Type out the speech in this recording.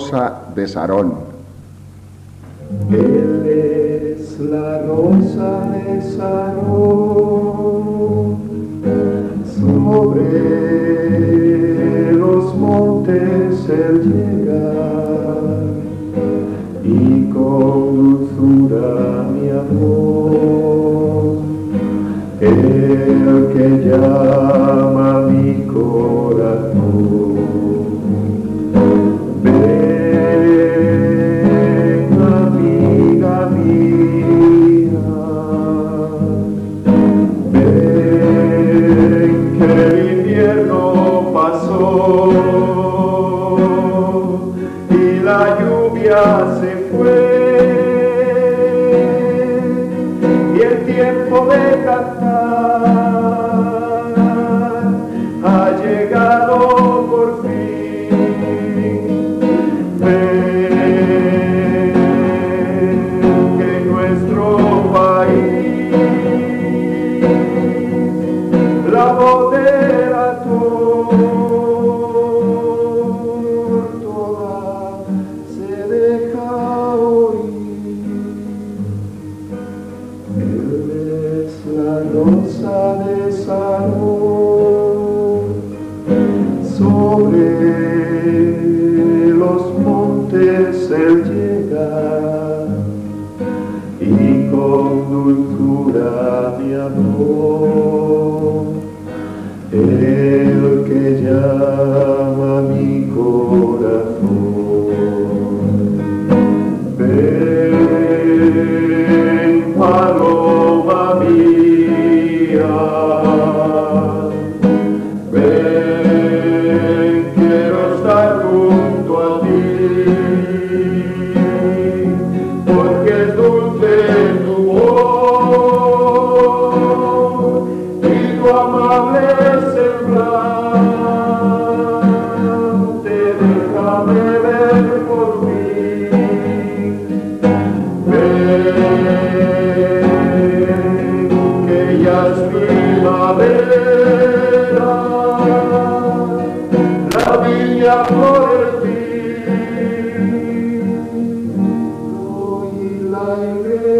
rosa de Sarón. Él es la rosa de Sarón, sobre los montes él llega, y con dulzura mi amor, el que llama mi corazón. Ven, amiga mía, ven que el invierno pasó y la lluvia se fue y el tiempo de cantar ha llegado por fin. Ven que en nuestro país la voz de la tórtola se deja oír. Él es la rosa de Sarón, sobre los montes él llega, y con dulzura mi amor, el que llama mi corazón. Ven, paloma mía, ven, quiero estar junto a ti, porque es dulce tu voz y tu amable semblante, déjame ver por mí. Ven, que ya es primavera, la viña por el fin, y la iglesia